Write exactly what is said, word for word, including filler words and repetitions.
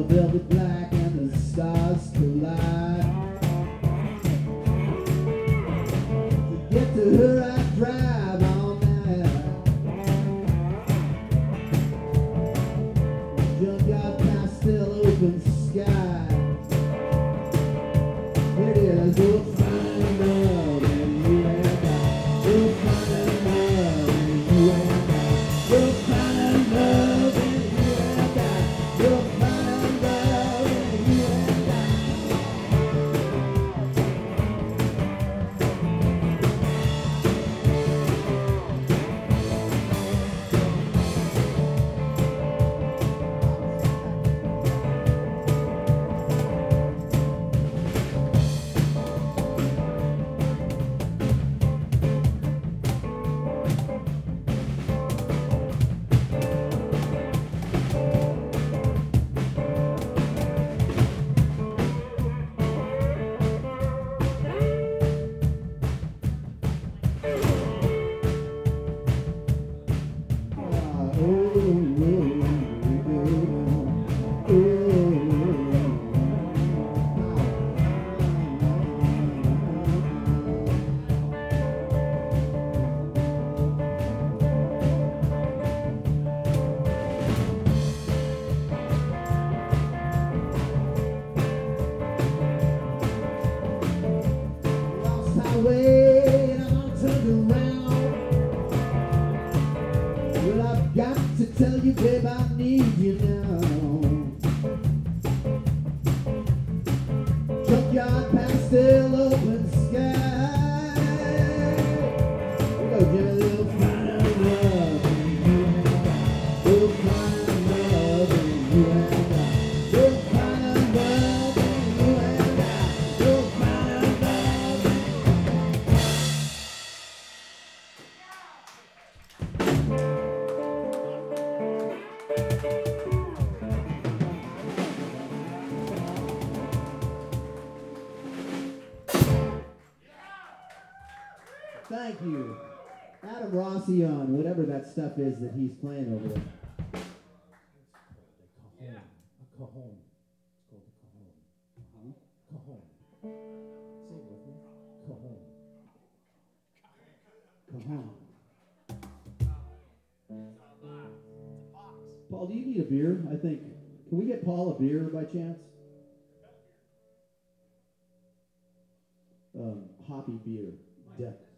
velvet black and the stars collide. To get to her I drive all night. Junkyard pastel open sky. Here it is, we'll find love and you and I. We'll find love and you and I. We'll find love and you and I. We'll find love and you and I. Lost highway and I'm all turned around. Well, I've got to tell you, babe, I need you now. Junkyard pastel open sky. We go, Jimmy, we'll find love and you and I. We'll find love and you and I. We'll find love and you and I. We'll find love and Thank you. Adam Rossi on whatever that stuff is that he's playing over there. Yeah. A cajon. It's called a cajon. Cajon. Say it with me. Cajon. Come on. Paul, do you need a beer? I think. Can we get Paul a beer by chance? Um, hoppy beer. De-